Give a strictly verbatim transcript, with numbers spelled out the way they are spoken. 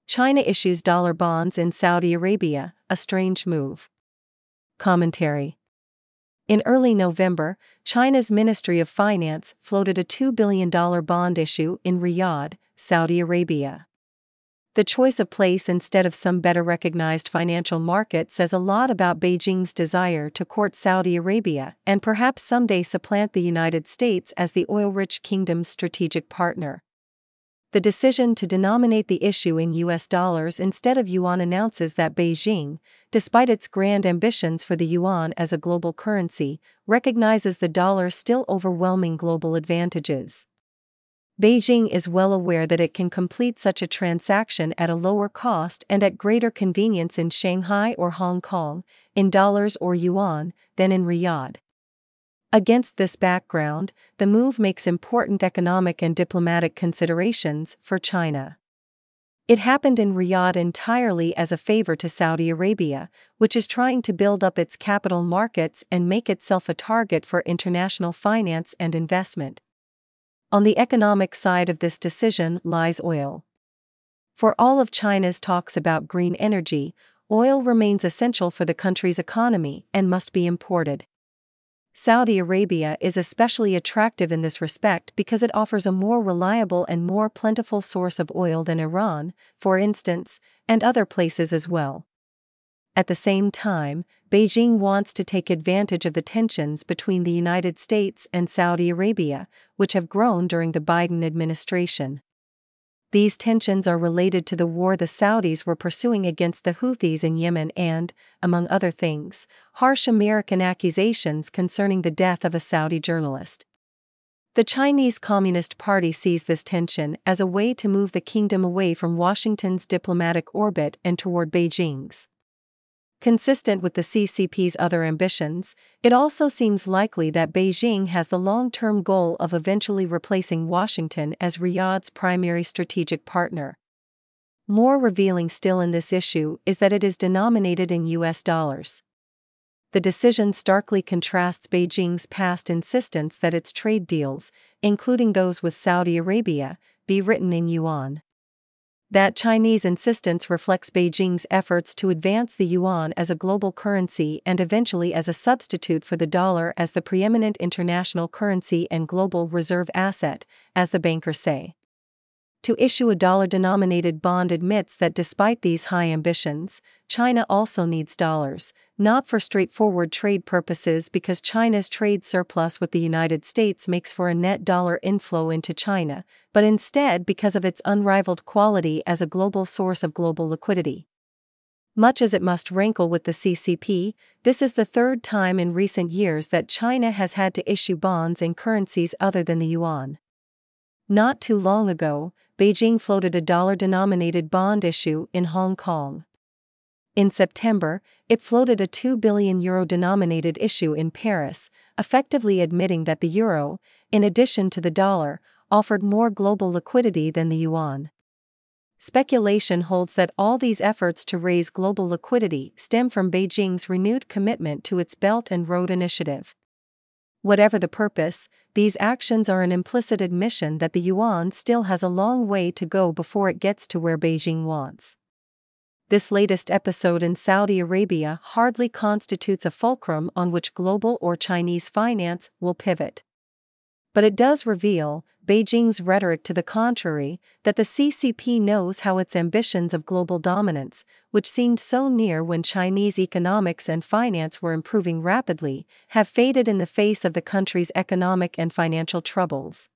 China issues dollar bonds in Saudi Arabia, a strange move. Commentary. In early November, China's Ministry of Finance floated a two billion dollars bond issue in Riyadh, Saudi Arabia. The choice of place instead of some better recognized financial market says a lot about Beijing's desire to court Saudi Arabia and perhaps someday supplant the United States as the oil-rich kingdom's strategic partner. The decision to denominate the issue in U S dollars instead of yuan announces that Beijing, despite its grand ambitions for the yuan as a global currency, recognizes the dollar's still overwhelming global advantages. Beijing is well aware that it can complete such a transaction at a lower cost and at greater convenience in Shanghai or Hong Kong, in dollars or yuan, than in Riyadh. Against this background, the move makes important economic and diplomatic considerations for China. It happened in Riyadh entirely as a favor to Saudi Arabia, which is trying to build up its capital markets and make itself a target for international finance and investment. On the economic side of this decision lies oil. For all of China's talks about green energy, oil remains essential for the country's economy and must be imported. Saudi Arabia is especially attractive in this respect because it offers a more reliable and more plentiful source of oil than Iran, for instance, and other places as well. At the same time, Beijing wants to take advantage of the tensions between the United States and Saudi Arabia, which have grown during the Biden administration. These tensions are related to the war the Saudis were pursuing against the Houthis in Yemen and, among other things, harsh American accusations concerning the death of a Saudi journalist. The Chinese Communist Party sees this tension as a way to move the kingdom away from Washington's diplomatic orbit and toward Beijing's. Consistent with the C C P's other ambitions, it also seems likely that Beijing has the long-term goal of eventually replacing Washington as Riyadh's primary strategic partner. More revealing still in this issue is that it is denominated in U S dollars. The decision starkly contrasts Beijing's past insistence that its trade deals, including those with Saudi Arabia, be written in yuan. That Chinese insistence reflects Beijing's efforts to advance the yuan as a global currency and eventually as a substitute for the dollar as the preeminent international currency and global reserve asset, as the bankers say. To issue a dollar-denominated bond admits that despite these high ambitions, China also needs dollars, not for straightforward trade purposes because China's trade surplus with the United States makes for a net dollar inflow into China, but instead because of its unrivaled quality as a global source of global liquidity. Much as it must rankle with the C C P, this is the third time in recent years that China has had to issue bonds in currencies other than the yuan. Not too long ago, Beijing floated a dollar-denominated bond issue in Hong Kong. In September, it floated a two billion euro denominated issue in Paris, effectively admitting that the euro, in addition to the dollar, offered more global liquidity than the yuan. Speculation holds that all these efforts to raise global liquidity stem from Beijing's renewed commitment to its Belt and Road Initiative. Whatever the purpose, these actions are an implicit admission that the yuan still has a long way to go before it gets to where Beijing wants. This latest episode in Saudi Arabia hardly constitutes a fulcrum on which global or Chinese finance will pivot. But it does reveal Beijing's rhetoric to the contrary, that the C C P knows how its ambitions of global dominance, which seemed so near when Chinese economics and finance were improving rapidly, have faded in the face of the country's economic and financial troubles.